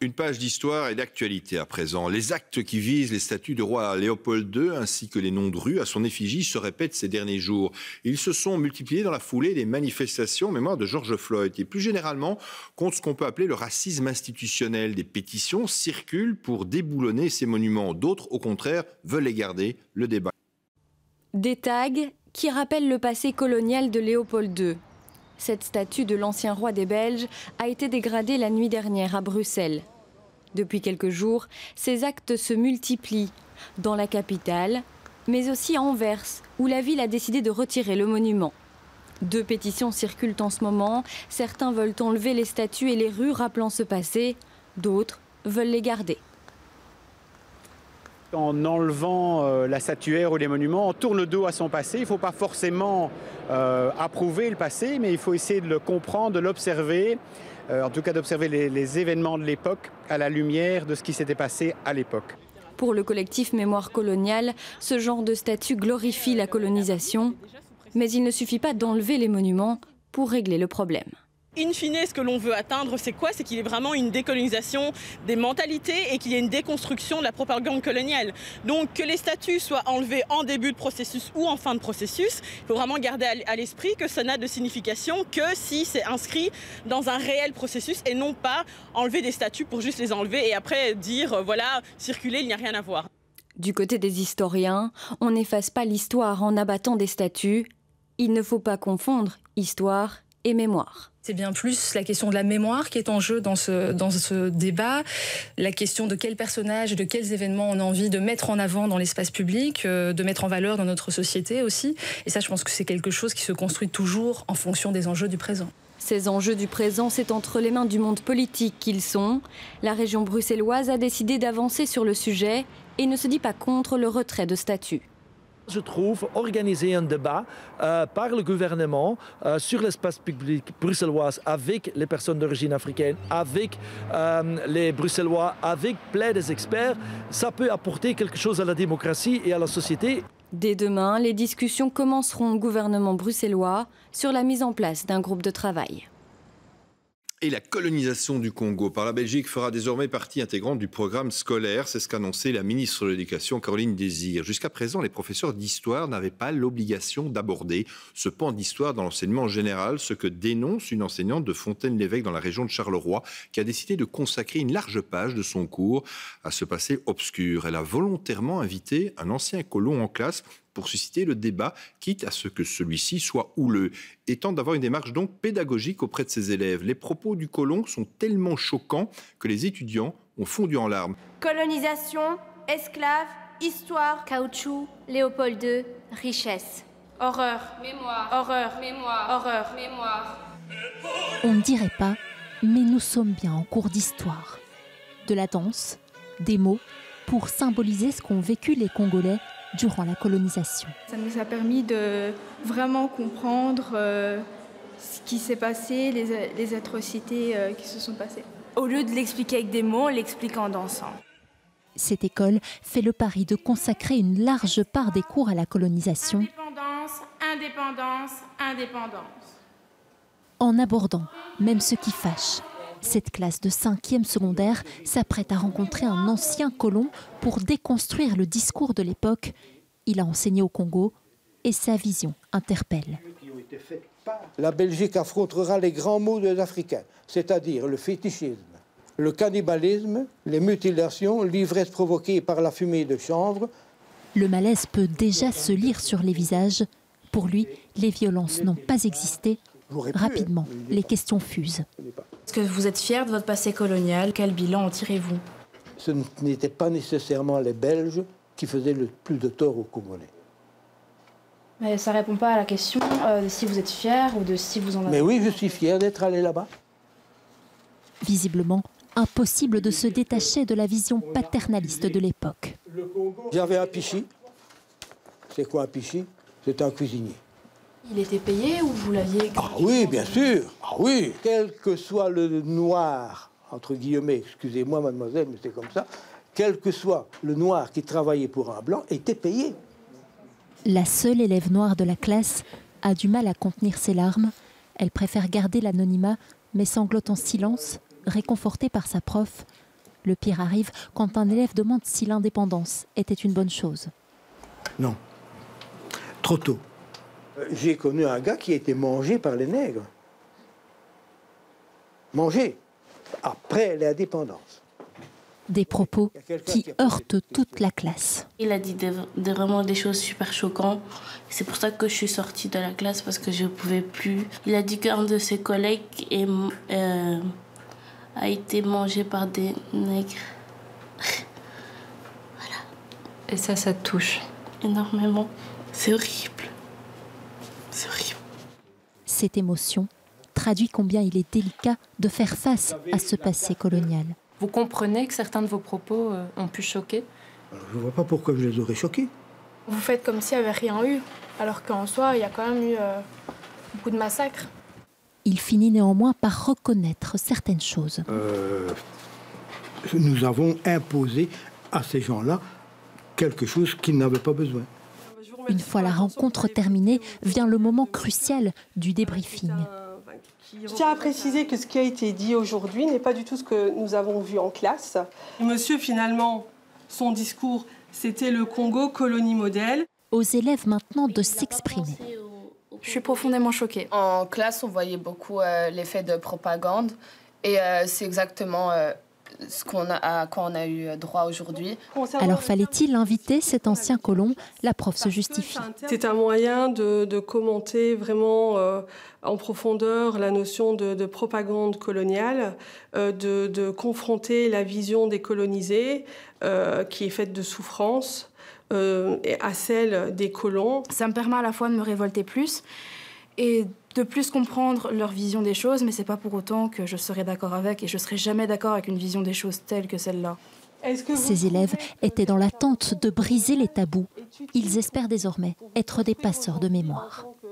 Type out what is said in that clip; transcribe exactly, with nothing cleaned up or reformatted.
Une page d'histoire et d'actualité à présent. Les actes qui visent les statues du roi Léopold deux ainsi que les noms de rues à son effigie se répètent ces derniers jours. Ils se sont multipliés dans la foulée des manifestations en mémoire de George Floyd et plus généralement contre ce qu'on peut appeler le racisme institutionnel. Des pétitions circulent pour déboulonner ces monuments. D'autres, au contraire, veulent les garder. Le débat. Des tags qui rappellent le passé colonial de Léopold deux. Cette statue de l'ancien roi des Belges a été dégradée la nuit dernière à Bruxelles. Depuis quelques jours, ces actes se multiplient dans la capitale, mais aussi à Anvers, où la ville a décidé de retirer le monument. Deux pétitions circulent en ce moment. Certains veulent enlever les statues et les rues rappelant ce passé. D'autres veulent les garder. En enlevant euh, la statuaire ou les monuments, on tourne le dos à son passé. Il ne faut pas forcément euh, approuver le passé, mais il faut essayer de le comprendre, de l'observer, euh, en tout cas d'observer les, les événements de l'époque à la lumière de ce qui s'était passé à l'époque. Pour le collectif Mémoire coloniale, ce genre de statue glorifie la colonisation, mais il ne suffit pas d'enlever les monuments pour régler le problème. In fine, ce que l'on veut atteindre, c'est quoi? C'est qu'il y ait vraiment une décolonisation des mentalités et qu'il y ait une déconstruction de la propagande coloniale. Donc que les statues soient enlevées en début de processus ou en fin de processus, il faut vraiment garder à l'esprit que ça n'a de signification que si c'est inscrit dans un réel processus et non pas enlever des statues pour juste les enlever et après dire, voilà, circuler, il n'y a rien à voir. Du côté des historiens, on n'efface pas l'histoire en abattant des statues. Il ne faut pas confondre histoire et mémoire. C'est bien plus la question de la mémoire qui est en jeu dans ce, dans ce débat, la question de quels personnages et de quels événements on a envie de mettre en avant dans l'espace public, euh, de mettre en valeur dans notre société aussi. Et ça, je pense que c'est quelque chose qui se construit toujours en fonction des enjeux du présent. Ces enjeux du présent, c'est entre les mains du monde politique qu'ils sont. La région bruxelloise a décidé d'avancer sur le sujet et ne se dit pas contre le retrait de statues. Je trouve organiser un débat euh, par le gouvernement euh, sur l'espace public bruxellois avec les personnes d'origine africaine, avec euh, les Bruxellois, avec plein des experts, ça peut apporter quelque chose à la démocratie et à la société. Dès demain, les discussions commenceront au gouvernement bruxellois sur la mise en place d'un groupe de travail. Et la colonisation du Congo par la Belgique fera désormais partie intégrante du programme scolaire. C'est ce qu'a annoncé la ministre de l'Éducation, Caroline Désir. Jusqu'à présent, les professeurs d'histoire n'avaient pas l'obligation d'aborder ce pan d'histoire dans l'enseignement général, ce que dénonce une enseignante de Fontaine-l'Évêque dans la région de Charleroi, qui a décidé de consacrer une large page de son cours à ce passé obscur. Elle a volontairement invité un ancien colon en classe pour susciter le débat, quitte à ce que celui-ci soit houleux, et tente d'avoir une démarche donc pédagogique auprès de ses élèves. Les propos du colon sont tellement choquants que les étudiants ont fondu en larmes. Colonisation, esclaves, histoire, caoutchouc, Léopold deux, richesse. Horreur, mémoire, horreur, mémoire, horreur, mémoire. On ne dirait pas, mais nous sommes bien en cours d'histoire. De la danse, des mots, pour symboliser ce qu'ont vécu les Congolais durant la colonisation. Ça nous a permis de vraiment comprendre euh, ce qui s'est passé, les, les atrocités euh, qui se sont passées. Au lieu de l'expliquer avec des mots, on l'explique en dansant. Cette école fait le pari de consacrer une large part des cours à la colonisation. Indépendance, indépendance, indépendance. En abordant même ce qui fâche. Cette classe de cinquième secondaire s'apprête à rencontrer un ancien colon pour déconstruire le discours de l'époque. Il a enseigné au Congo et sa vision interpelle. La Belgique affrontera les grands maux des Africains, c'est-à-dire le fétichisme, le cannibalisme, les mutilations, l'ivresse provoquée par la fumée de chanvre. Le malaise peut déjà se lire sur les visages. Pour lui, les violences n'ont pas existé. Rapidement, les questions fusent. Est-ce que vous êtes fier de votre passé colonial? Quel bilan en tirez-vous? Ce n'étaient pas nécessairement les Belges qui faisaient le plus de tort aux Congolais. Mais ça ne répond pas à la question euh, de si vous êtes fier ou de si vous en avez... Mais oui, je suis fier d'être allé là-bas. Visiblement, impossible de se détacher de la vision paternaliste de l'époque. J'avais un pichi. C'est quoi un pichi? C'est un cuisinier. Il était payé ou vous l'aviez... Ah oui, bien sûr. Ah oui. Quel que soit le noir, entre guillemets, excusez-moi mademoiselle, mais c'est comme ça, quel que soit le noir qui travaillait pour un blanc, était payé. La seule élève noire de la classe a du mal à contenir ses larmes. Elle préfère garder l'anonymat, mais sanglote en silence, réconfortée par sa prof. Le pire arrive quand un élève demande si l'indépendance était une bonne chose. Non, trop tôt. J'ai connu un gars qui a été mangé par les nègres. Mangé après l'indépendance. Des propos qui heurtent toute la classe. Il a dit des, des, vraiment des choses super choquantes. C'est pour ça que je suis sortie de la classe, parce que je ne pouvais plus. Il a dit qu'un de ses collègues est, euh, a été mangé par des nègres. Voilà. Et ça, ça te touche énormément. C'est horrible. C'est horrible. Cette émotion traduit combien il est délicat de faire face à ce passé colonial. Vous comprenez que certains de vos propos euh, ont pu choquer? Alors, je ne vois pas pourquoi je les aurais choqués. Vous faites comme s'il n'y avait rien eu, alors qu'en soi, il y a quand même eu euh, beaucoup de massacres. Il finit néanmoins par reconnaître certaines choses. Euh, nous avons imposé à ces gens-là quelque chose qu'ils n'avaient pas besoin. Une fois la rencontre terminée, vient le moment crucial du débriefing. Je tiens à préciser que ce qui a été dit aujourd'hui n'est pas du tout ce que nous avons vu en classe. Monsieur, finalement, son discours, c'était le Congo colonie modèle. Aux élèves maintenant de s'exprimer. Je suis profondément choquée. En classe, on voyait beaucoup euh, l'effet de propagande. Et euh, c'est exactement euh, ce qu'on a, à quoi on a eu droit aujourd'hui. Alors fallait-il inviter cet ancien colon? La prof se justifie. C'est un moyen de, de commenter vraiment euh, en profondeur la notion de, de propagande coloniale, euh, de, de confronter la vision des colonisés, euh, qui est faite de souffrance, euh, à celle des colons. Ça me permet à la fois de me révolter plus et de plus comprendre leur vision des choses, mais c'est pas pour autant que je serai d'accord avec, et je serai jamais d'accord avec une vision des choses telle que celle-là. Ces élèves étaient dans l'attente de briser les tabous. Ils espèrent désormais être des passeurs de mémoire.